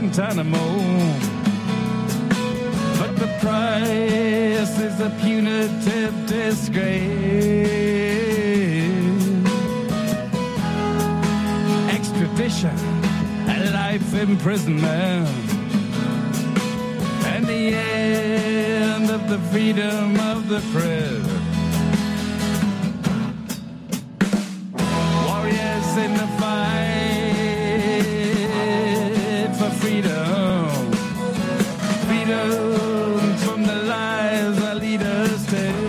Guantanamo. But the price is a punitive disgrace. Extradition, a life imprisonment, and the end of the freedom of the press. Warriors in the fight for freedom. Freedom from the lies our leaders tell.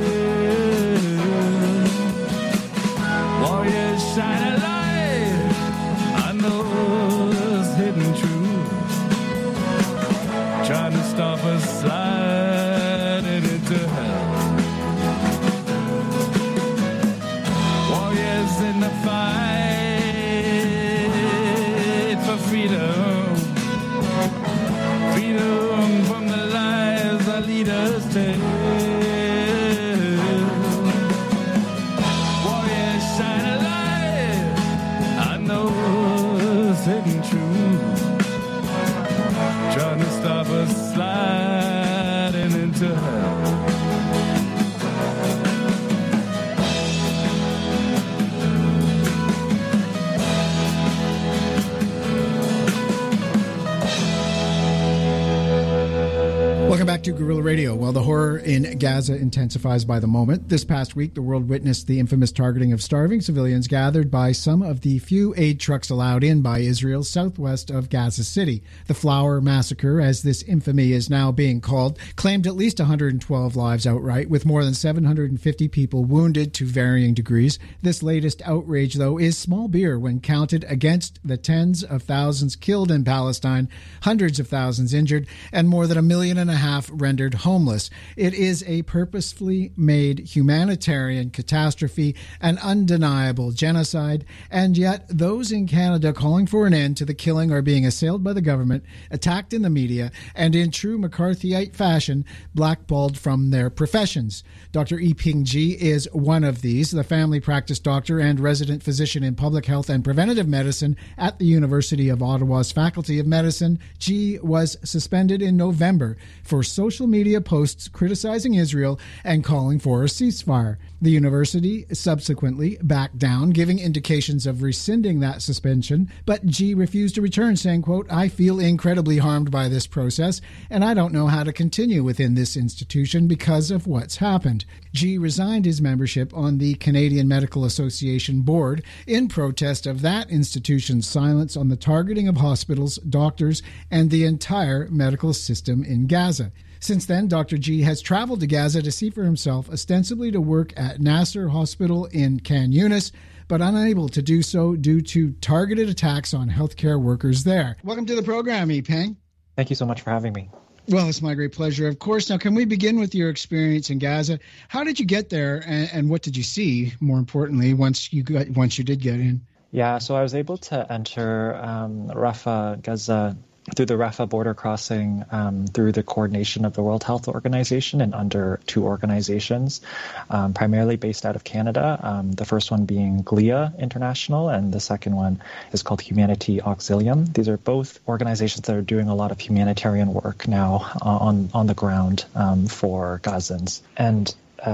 Warriors shine a light on those hidden truths, trying to stop us sliding into hell. Warriors in the fight for freedom. Freedom from the lies our leaders tell. Warriors shine a light on those hidden truths, trying to stop us sliding into hell. Welcome back to Guerrilla Radio. While the horror in Gaza intensifies by the moment, this past week the world witnessed the infamous targeting of starving civilians gathered by some of the few aid trucks allowed in by Israel southwest of Gaza City. The Flower Massacre, as this infamy is now being called, claimed at least 112 lives outright, with more than 750 people wounded to varying degrees. This latest outrage, though, is small beer when counted against the tens of thousands killed in Palestine, hundreds of thousands injured, and more than 1.5 million rendered homeless. It is a purposefully made humanitarian catastrophe, an undeniable genocide, and yet those in Canada calling for an end to the killing are being assailed by the government, attacked in the media, and in true McCarthyite fashion, blackballed from their professions. Dr. Yiping Ji is one of these, the family practice doctor and resident physician in public health and preventative medicine at the University of Ottawa's Faculty of Medicine. Ji was suspended in November for social media posts criticizing Israel and calling for a ceasefire. The university subsequently backed down, giving indications of rescinding that suspension, but Ji refused to return, saying, quote, "I feel incredibly harmed by this process, and I don't know how to continue within this institution because of what's happened." Ji resigned his membership on the Canadian Medical Association board in protest of that institution's silence on the targeting of hospitals, doctors, and the entire medical system in Gaza. Since then, Dr. Ji has traveled to Gaza to see for himself, ostensibly to work at Nasser Hospital in Khan Yunis, but unable to do so due to targeted attacks on healthcare workers there. Welcome to the program, Yiping. Thank you so much for having me. Well, it's my great pleasure, of course. Now, can we begin with your experience in Gaza? How did you get there, and what did you see, more importantly, once you did get in? Yeah, so I was able to enter Rafah, Gaza, through the Rafah border crossing, through the coordination of the World Health Organization and under two organizations, primarily based out of Canada. The first one being GLIA International, and the second one is called Humanity Auxilium. These are both organizations that are doing a lot of humanitarian work now on the ground for Gazans. And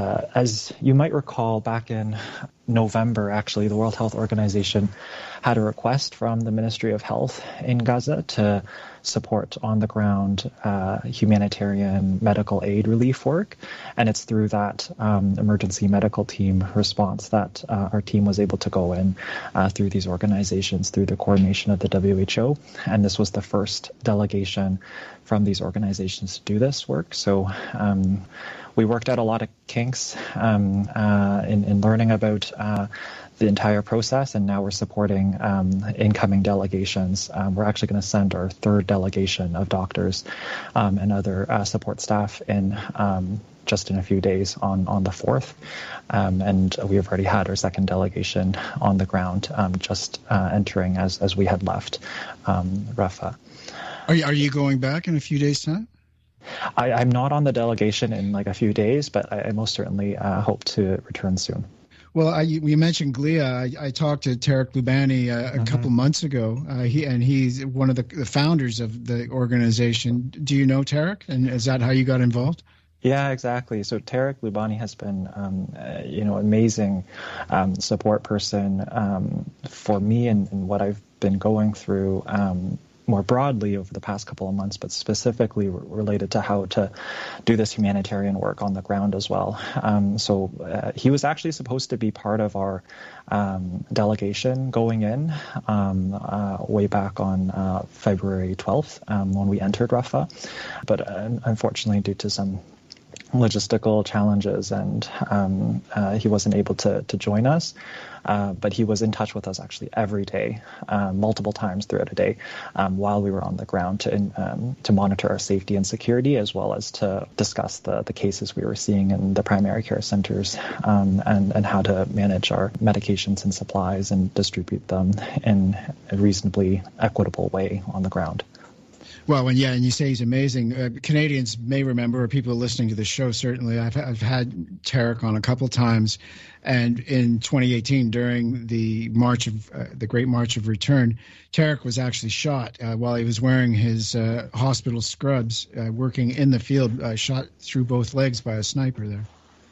as you might recall, back in November, actually, the World Health Organization had a request from the Ministry of Health in Gaza to support on-the-ground humanitarian medical aid relief work. And it's through that emergency medical team response that our team was able to go in through these organizations, through the coordination of the WHO. And this was the first delegation from these organizations to do this work. So we worked out a lot of kinks in learning about the entire process, and now we're supporting incoming delegations. We're actually going to send our third delegation of doctors and other support staff in just in a few days on the 4th. And we have already had our second delegation on the ground, just entering as we had left Rafah. Are you going back in a few days' time? I'm not on the delegation in like a few days, but I most certainly hope to return soon. Well, you mentioned GLIA. I talked to Tarek Loubani a couple months ago. He's one of the founders of the organization. Do you know Tarek? And is that how you got involved? Yeah, exactly. So Tarek Loubani has been, amazing support person for me and what I've been going through more broadly over the past couple of months, but specifically related to how to do this humanitarian work on the ground as well. So he was actually supposed to be part of our delegation going in way back on February 12th when we entered Rafah. But unfortunately, due to some logistical challenges, and he wasn't able to join us, but he was in touch with us actually every day, multiple times throughout the day, while we were on the ground to monitor our safety and security, as well as to discuss the cases we were seeing in the primary care centers, and how to manage our medications and supplies and distribute them in a reasonably equitable way on the ground. Well, and you say he's amazing. Canadians may remember, or people listening to the show certainly, I've had Tarek on a couple times, and in 2018 during the Great March of Return, Tarek was actually shot while he was wearing his hospital scrubs, working in the field, shot through both legs by a sniper there.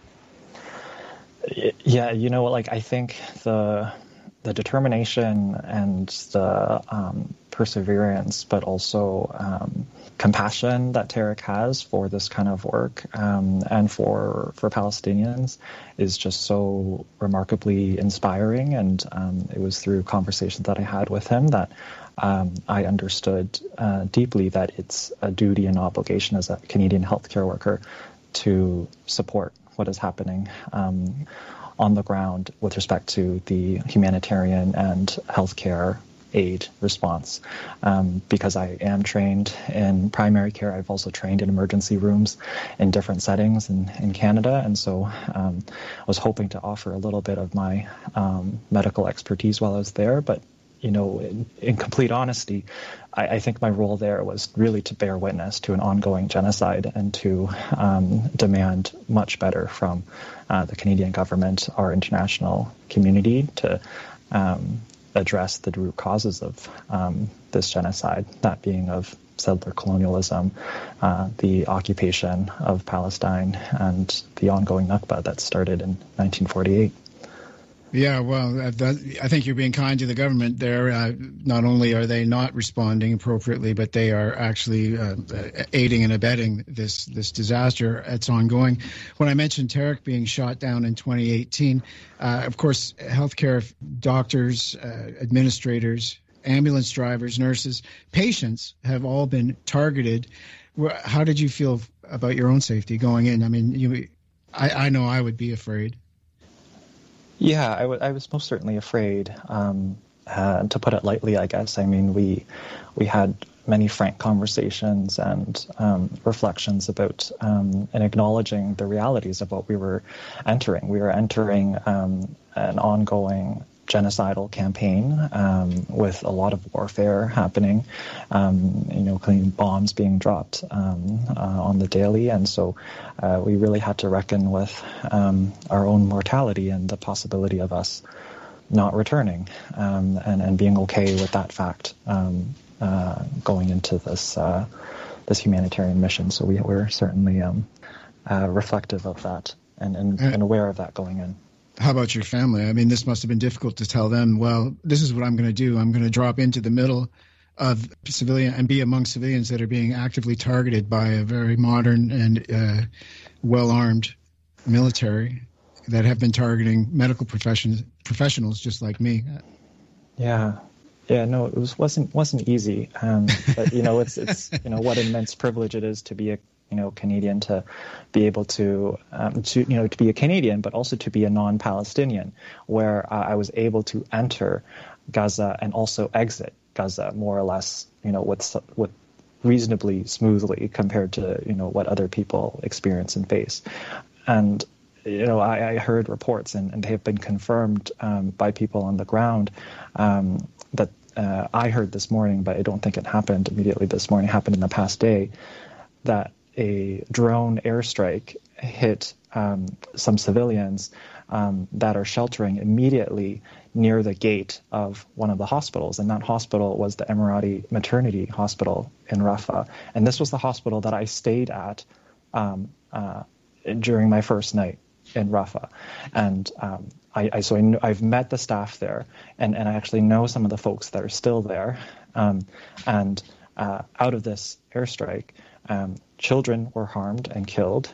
Yeah, I think the determination and the perseverance, but also compassion that Tarek has for this kind of work and for Palestinians is just so remarkably inspiring. And it was through conversations that I had with him that I understood deeply that it's a duty and obligation as a Canadian healthcare worker to support what is happening on the ground with respect to the humanitarian and healthcare aid response. Because I am trained in primary care, I've also trained in emergency rooms in different settings in Canada, and so I was hoping to offer a little bit of my medical expertise while I was there. But in complete honesty, I think my role there was really to bear witness to an ongoing genocide and to demand much better from the Canadian government, our international community, to address the root causes of this genocide, that being of settler colonialism, the occupation of Palestine, and the ongoing Nakba that started in 1948. Yeah, well, I think you're being kind to the government there. Not only are they not responding appropriately, but they are actually aiding and abetting this disaster that's ongoing. When I mentioned Tarek being shot down in 2018, of course, healthcare doctors, administrators, ambulance drivers, nurses, patients have all been targeted. How did you feel about your own safety going in? I mean, I know I would be afraid. Yeah, I was most certainly afraid, to put it lightly, I guess. I mean, we had many frank conversations and reflections about and acknowledging the realities of what we were entering. We were entering an ongoing genocidal campaign with a lot of warfare happening, bombs being dropped on the daily. And so we really had to reckon with our own mortality and the possibility of us not returning and being okay with that fact going into this humanitarian mission. So we're certainly reflective of that and aware of that going in. How about your family? I mean, this must have been difficult to tell them, well, this is what I'm going to do. I'm going to drop into the middle of civilian and be among civilians that are being actively targeted by a very modern and well-armed military that have been targeting medical professionals just like me. Yeah, no, it wasn't easy. But it's what an immense privilege it is to be a Canadian, to be able to be a Canadian, but also to be a non-Palestinian, where I was able to enter Gaza and also exit Gaza more or less, with reasonably smoothly compared to, what other people experience and face. And, I heard reports, and they have been confirmed by people on the ground, that I heard this morning, but I don't think it happened immediately this morning, it happened in the past day, that a drone airstrike hit some civilians that are sheltering immediately near the gate of one of the hospitals. And that hospital was the Emirati Maternity Hospital in Rafah. And this was the hospital that I stayed at during my first night in Rafah. And I've met the staff there, and I actually know some of the folks that are still there. And out of this airstrike, children were harmed and killed.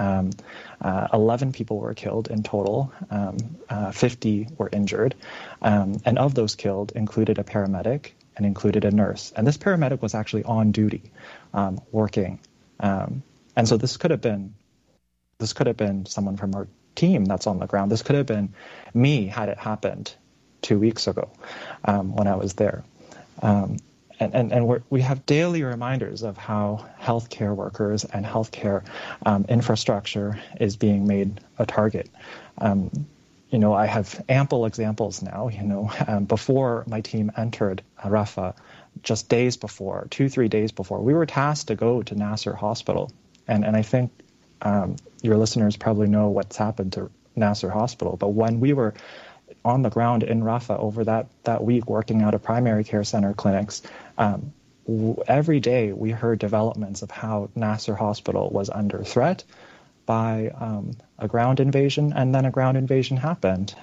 11 people were killed in total. 50 were injured. And of those killed included a paramedic and included a nurse. And this paramedic was actually on duty, working. And so this could have been someone from our team that's on the ground. This could have been me had it happened 2 weeks ago when I was there. And we have daily reminders of how healthcare workers and healthcare infrastructure is being made a target. I have ample examples now. Before my team entered Rafah, just days before, 2-3 days before, we were tasked to go to Nasser Hospital. And I think your listeners probably know what's happened to Nasser Hospital. But when we were on the ground in Rafah over that week working out of primary care center clinics, every day we heard developments of how Nasser Hospital was under threat by a ground invasion, and then a ground invasion happened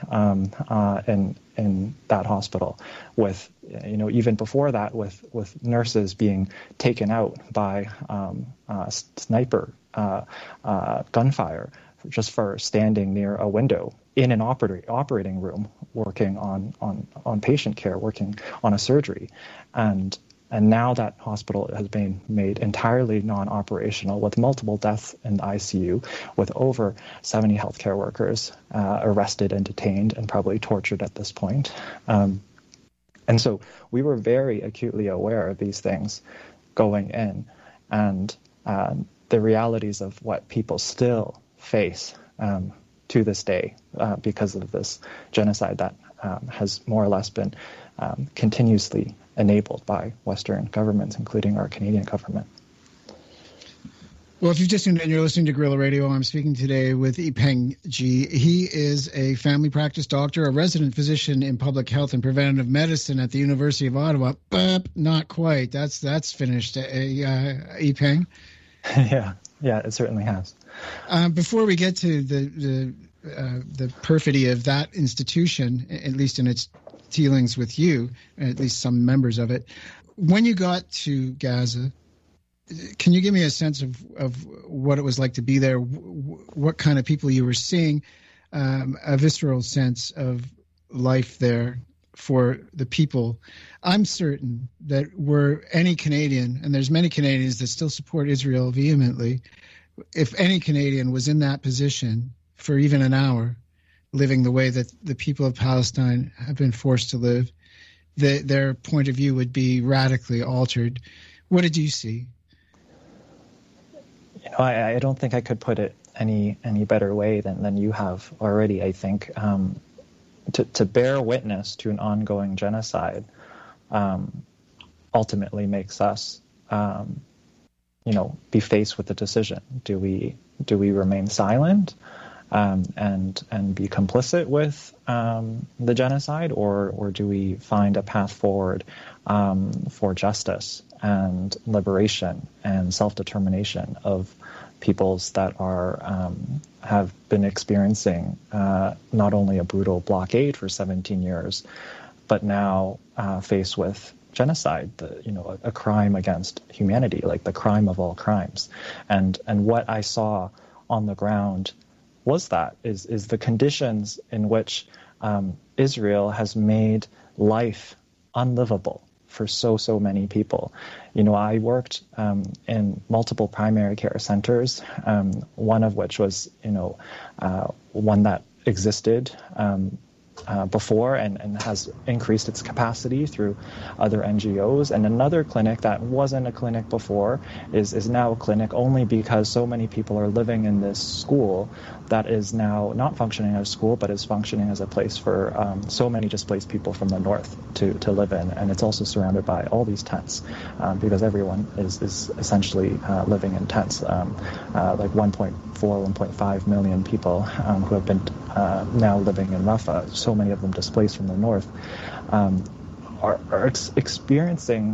in that hospital with, even before that, with nurses being taken out by sniper gunfire just for standing near a window in an operating room working on patient care, working on a surgery. And now that hospital has been made entirely non-operational, with multiple deaths in the ICU, with over 70 healthcare workers arrested and detained and probably tortured at this point. And so we were very acutely aware of these things going in, and the realities of what people still face to this day because of this genocide that has more or less been continuously enabled by Western governments, including our Canadian government. Well, if you've just tuned in, you're listening to Guerrilla Radio. I'm speaking today with Yipeng Ji. He is a family practice doctor, a resident physician in public health and preventative medicine at the University of Ottawa. But not quite. That's finished, Yipeng. Yeah, it certainly has. Before we get to the perfidy of that institution, at least in its dealings with you, at least some members of it, when you got to Gaza, can you give me a sense of what it was like to be there, what kind of people you were seeing, a visceral sense of life there for the people? I'm certain that were any Canadian, and there's many Canadians that still support Israel vehemently, if any Canadian was in that position for even an hour, living the way that the people of Palestine have been forced to live, their point of view would be radically altered. What did you see? I don't think I could put it any better way than you have already. I think to bear witness to an ongoing genocide ultimately makes us be faced with the decision: do we remain silent and be complicit with the genocide, or do we find a path forward for justice and liberation and self-determination of peoples that are have been experiencing not only a brutal blockade for 17 years, but now faced with genocide, a crime against humanity, like the crime of all crimes. And what I saw on the ground was the conditions in which Israel has made life unlivable for so many people. I worked in multiple primary care centers, one of which was one that existed before and has increased its capacity through other NGOs, and another clinic that wasn't a clinic before is now a clinic only because so many people are living in this school that is now not functioning as a school, but is functioning as a place for so many displaced people from the north to live in. And it's also surrounded by all these tents because everyone is essentially living in tents, like 1.4, 1.5 million people who have been now living in Rafah, so many of them displaced from the north, are experiencing,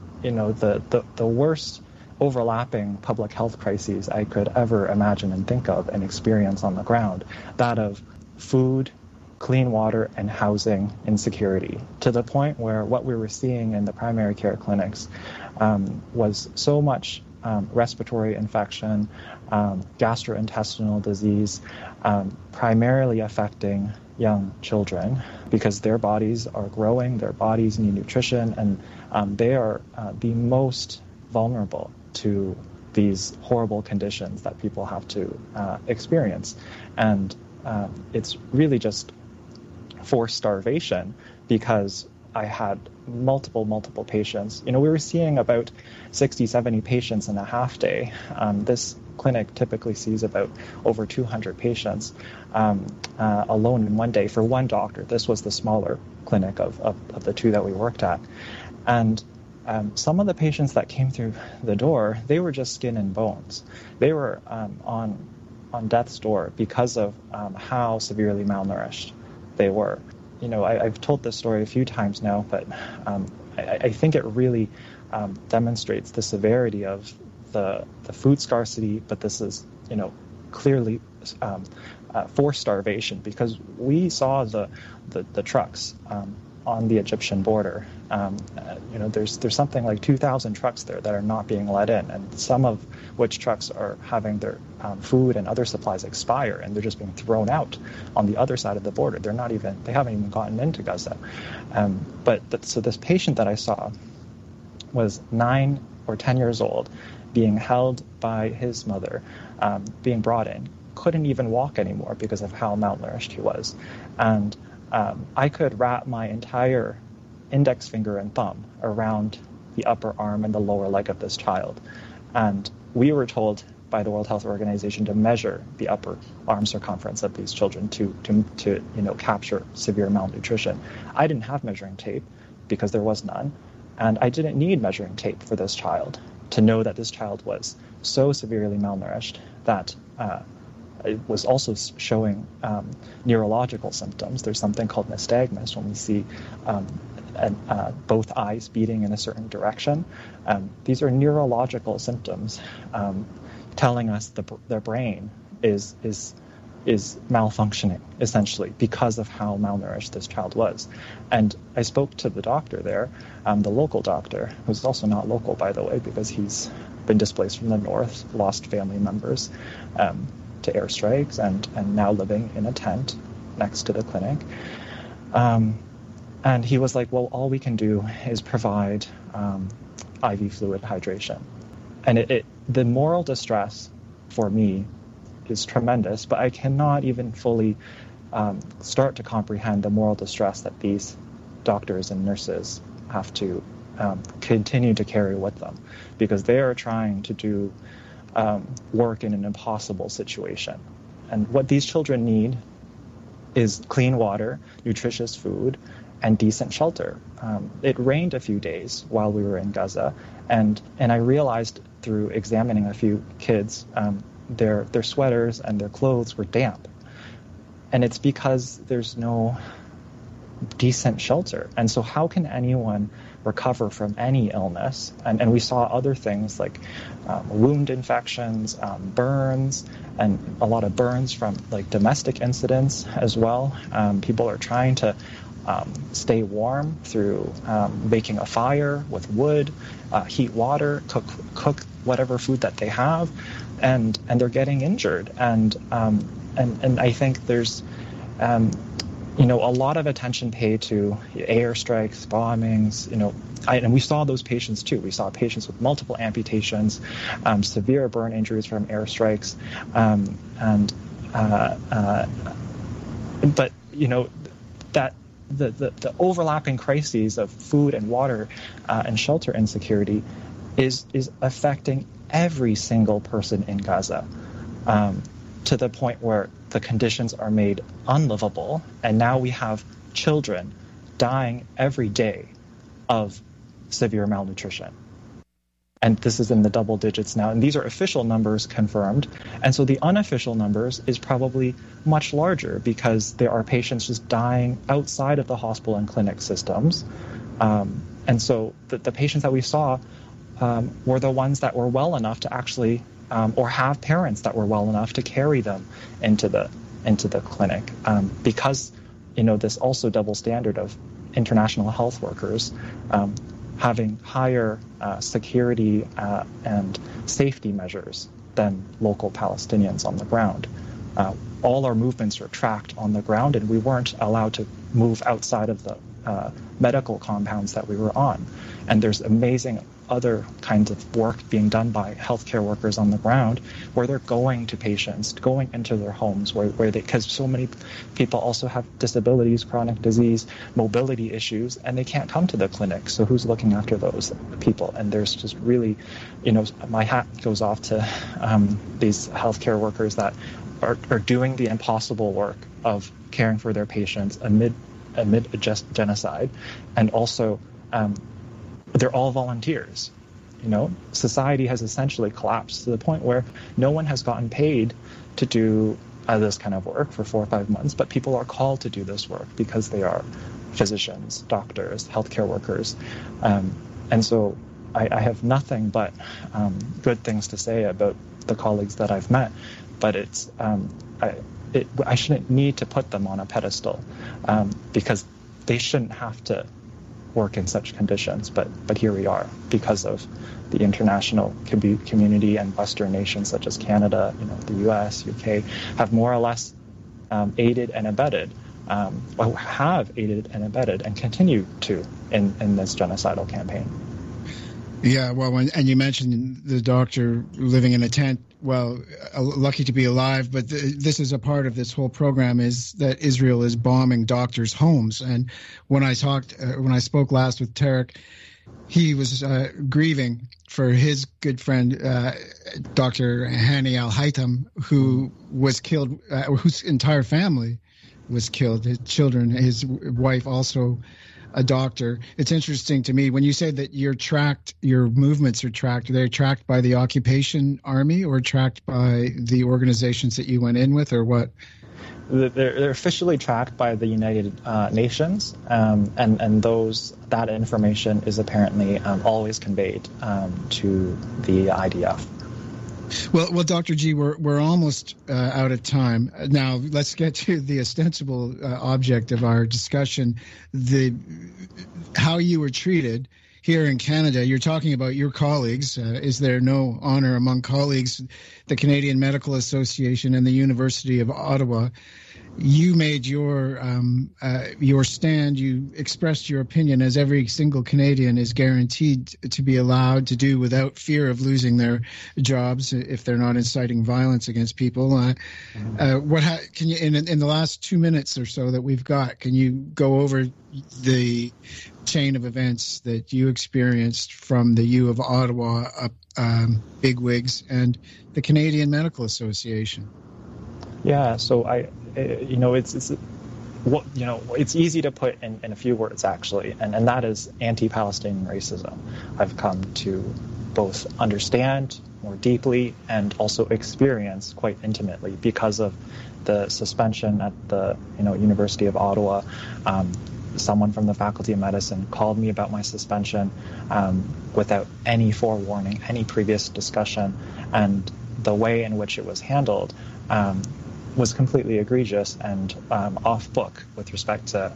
the worst overlapping public health crises I could ever imagine and think of and experience on the ground. That of food, clean water, and housing insecurity, to the point where what we were seeing in the primary care clinics was so much respiratory infection, gastrointestinal disease, primarily affecting young children because their bodies are growing, their bodies need nutrition, and they are the most vulnerable to these horrible conditions that people have to experience. And it's really just forced starvation, because I had multiple patients. We were seeing about 60, 70 patients in a half day. This clinic typically sees about over 200 patients alone in one day for one doctor. This was the smaller clinic of the two that we worked at. And some of the patients that came through the door, they were just skin and bones. They were on death's door because of how severely malnourished they were. I've told this story a few times now, but I think it really demonstrates the severity of the food scarcity, but this is, clearly forced starvation, because we saw the trucks on the Egyptian border. There's something like 2,000 trucks there that are not being let in, and some of which trucks are having their food and other supplies expire, and they're just being thrown out on the other side of the border. They haven't even gotten into Gaza. So this patient that I saw was 9 or 10 years old, being held by his mother, being brought in, couldn't even walk anymore because of how malnourished he was. And I could wrap my entire index finger and thumb around the upper arm and the lower leg of this child. And we were told by the World Health Organization to measure the upper arm circumference of these children to capture severe malnutrition. I didn't have measuring tape because there was none, and I didn't need measuring tape for this child to know that this child was so severely malnourished that it was also showing neurological symptoms. There's something called nystagmus when we see both eyes beating in a certain direction. These are neurological symptoms telling us their brain is malfunctioning, essentially, because of how malnourished this child was. And I spoke to the doctor there, the local doctor, who's also not local, by the way, because he's been displaced from the north, lost family members to airstrikes, and now living in a tent next to the clinic. And he was like, well, all we can do is provide IV fluid hydration. And the moral distress for me is tremendous, but I cannot even fully start to comprehend the moral distress that these doctors and nurses have to continue to carry with them, because they are trying to do work in an impossible situation. And what these children need is clean water, nutritious food, and decent shelter. It rained a few days while we were in Gaza, and I realized through examining a few kids, their sweaters and their clothes were damp. And it's because there's no decent shelter. And so how can anyone recover from any illness? And we saw other things like wound infections, burns, and a lot of burns from like domestic incidents as well. People are trying to stay warm through making a fire with wood, heat water, cook whatever food that they have, and they're getting injured. And I think there's a lot of attention paid to airstrikes, bombings, and we saw those patients too. We saw patients with multiple amputations, severe burn injuries from airstrikes, but that the overlapping crises of food and water and shelter insecurity is affecting every single person in Gaza, to the point where the conditions are made unlivable, and now we have children dying every day of severe malnutrition. And this is in the double digits now. And these are official numbers confirmed. And so the unofficial numbers is probably much larger because there are patients just dying outside of the hospital and clinic systems. And so the patients that we saw were the ones that were well enough to actually, or have parents that were well enough to carry them into the clinic. Because, this also double standard of international health workers having higher security and safety measures than local Palestinians on the ground. All our movements are tracked on the ground, and we weren't allowed to move outside of the medical compounds that we were on. And there's amazing other kinds of work being done by healthcare workers on the ground where they're going to patients, going into their homes, where they, because so many people also have disabilities, chronic disease, mobility issues, and they can't come to the clinic. So who's looking after those people? And there's just really, my hat goes off to these healthcare workers that are doing the impossible work of caring for their patients amid genocide, and also they're all volunteers. Society has essentially collapsed to the point where no one has gotten paid to do this kind of work for 4 or 5 months, but people are called to do this work because they are physicians, doctors, healthcare workers. And so I have nothing but good things to say about the colleagues that I've met, but I shouldn't need to put them on a pedestal because they shouldn't have to work in such conditions, but here we are because of the international community, and Western nations such as Canada, the US, UK have more or less aided and abetted, have aided and abetted and continue to in this genocidal campaign. Yeah, well, and you mentioned the doctor living in a tent. Well, lucky to be alive, but this is a part of this whole program is that Israel is bombing doctors' homes. And when I spoke last with Tarek, he was grieving for his good friend, Dr. Hani Al-Haytham, who was killed, whose entire family was killed, his children, his wife also a doctor. It's interesting to me when you say that your movements are tracked. Are they tracked by the occupation army or tracked by the organizations that you went in with, or what? They're officially tracked by the United Nations, and that information is apparently always conveyed to the IDF. Well, Dr. G, we're almost out of time. Now, let's get to the ostensible object of our discussion, how you were treated here in Canada. You're talking about your colleagues. Is there no honor among colleagues? The Canadian Medical Association and the University of Ottawa. You made your stand. You expressed your opinion, as every single Canadian is guaranteed to be allowed to do without fear of losing their jobs if they're not inciting violence against people. Can you, in the last 2 minutes or so that we've got, can you go over the chain of events that you experienced from the U of Ottawa bigwigs and the Canadian Medical Association? Yeah, so it's easy to put in a few words, actually, and that is anti-Palestinian racism. I've come to both understand more deeply and also experience quite intimately because of the suspension at the University of Ottawa. Someone from the Faculty of Medicine called me about my suspension without any forewarning, any previous discussion, and the way in which it was handled was completely egregious and off book with respect to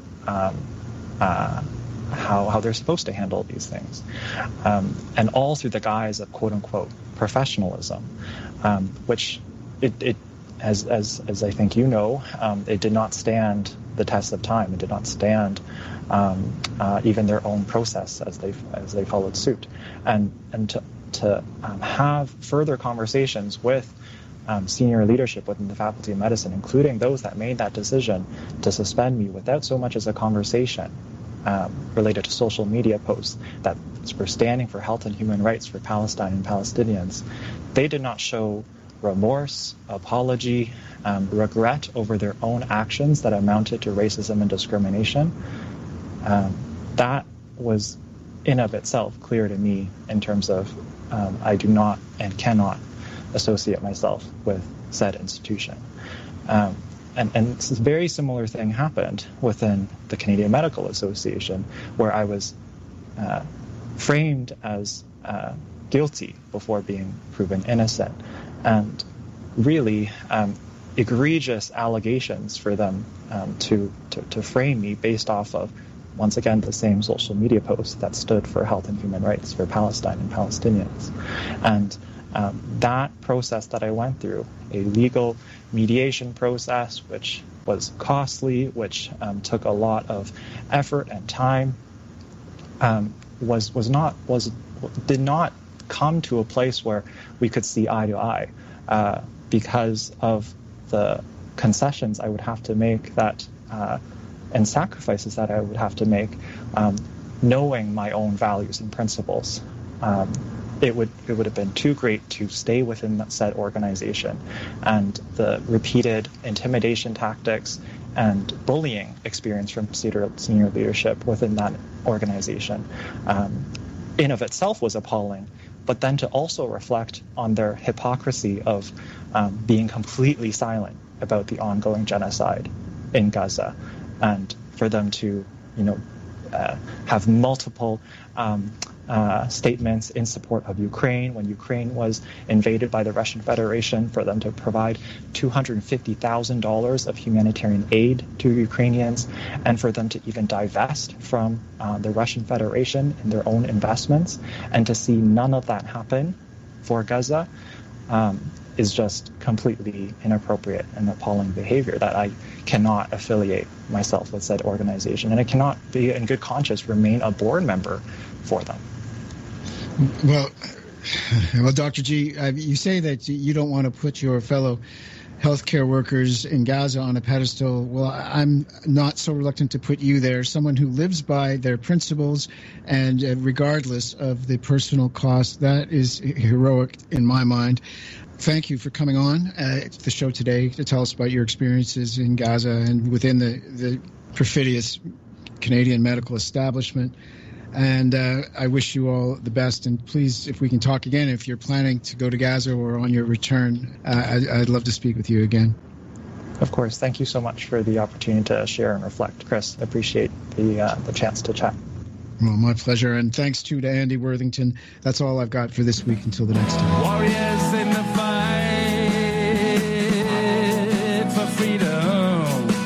how they're supposed to handle these things, and all through the guise of quote unquote professionalism, which it as I think it did not stand the test of time. It did not stand even their own process as they followed suit, and to have further conversations with senior leadership within the Faculty of Medicine, including those that made that decision to suspend me without so much as a conversation related to social media posts that were standing for health and human rights for Palestine and Palestinians. They did not show remorse, apology, regret over their own actions that amounted to racism and discrimination. That was in of itself clear to me in terms of I do not and cannot associate myself with said institution. And a very similar thing happened within the Canadian Medical Association, where I was framed as guilty before being proven innocent. And really egregious allegations for them to frame me based off of, once again, the same social media post that stood for health and human rights for Palestine and Palestinians. And that process that I went through, a legal mediation process, which was costly, which took a lot of effort and time, did not come to a place where we could see eye to eye because of the concessions I would have to make and sacrifices that I would have to make, knowing my own values and principles. It would have been too great to stay within that said organization, and the repeated intimidation tactics and bullying experience from senior leadership within that organization in of itself was appalling. But then to also reflect on their hypocrisy of being completely silent about the ongoing genocide in Gaza, and for them to, have multiple statements in support of Ukraine when Ukraine was invaded by the Russian Federation, for them to provide $250,000 of humanitarian aid to Ukrainians, and for them to even divest from the Russian Federation in their own investments, and to see none of that happen for Gaza is just completely inappropriate and appalling behavior that I cannot affiliate myself with said organization, and I cannot be in good conscience remain a board member for them. Well, Dr. G, you say that you don't want to put your fellow healthcare workers in Gaza on a pedestal. Well, I'm not so reluctant to put you there, someone who lives by their principles, and regardless of the personal cost, that is heroic in my mind. Thank you for coming on the show today to tell us about your experiences in Gaza and within the perfidious Canadian medical establishment. And I wish you all the best. And please, if we can talk again, if you're planning to go to Gaza or on your return, I'd love to speak with you again. Of course. Thank you so much for the opportunity to share and reflect, Chris. I appreciate the chance to chat. Well, my pleasure. And thanks, too, to Andy Worthington. That's all I've got for this week. Until the next time. Warriors in the fight for freedom.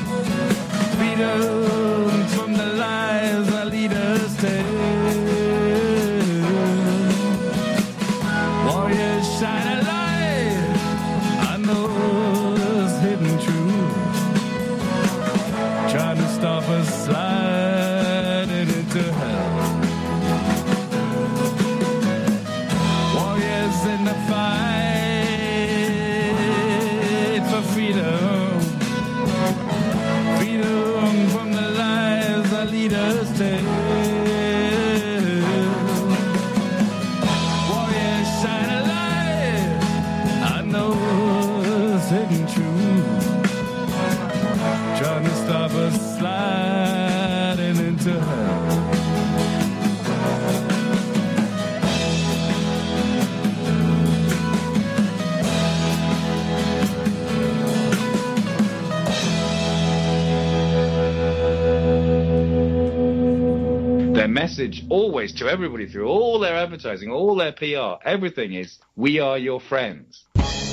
Freedom from the lies that lead us to. Warriors shine a light on those hidden truths, trying to stop us sliding into hell. Warriors in the fight for freedom. Freedom from the lies that lead us to hell. Warriors shine a light on those hidden truths, trying to stop us sliding into hell. Their message always to everybody through all their advertising, all their PR, everything is, we are your friends.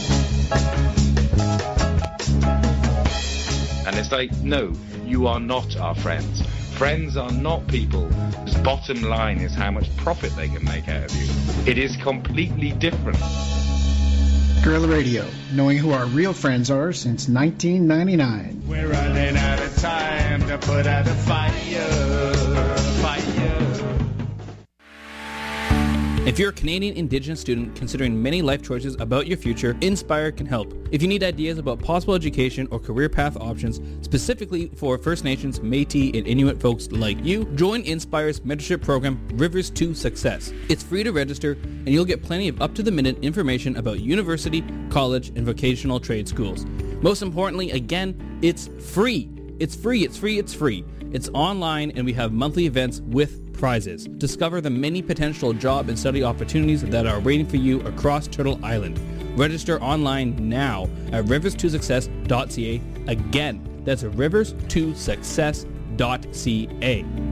And it's like, no, you are not our friends. Friends are not people whose bottom line is how much profit they can make out of you. It is completely different. Guerrilla Radio, knowing who our real friends are since 1999. We're running out of time to put out a fire. If you're a Canadian Indigenous student considering many life choices about your future, Inspire can help. If you need ideas about possible education or career path options specifically for First Nations, Métis, and Inuit folks like you, join Inspire's mentorship program, Rivers to Success. It's free to register, and you'll get plenty of up-to-the-minute information about university, college, and vocational trade schools. Most importantly, again, it's free. It's free. It's online, and we have monthly events with prizes. Discover the many potential job and study opportunities that are waiting for you across Turtle Island. Register online now at rivers2success.ca. Again, that's rivers2success.ca.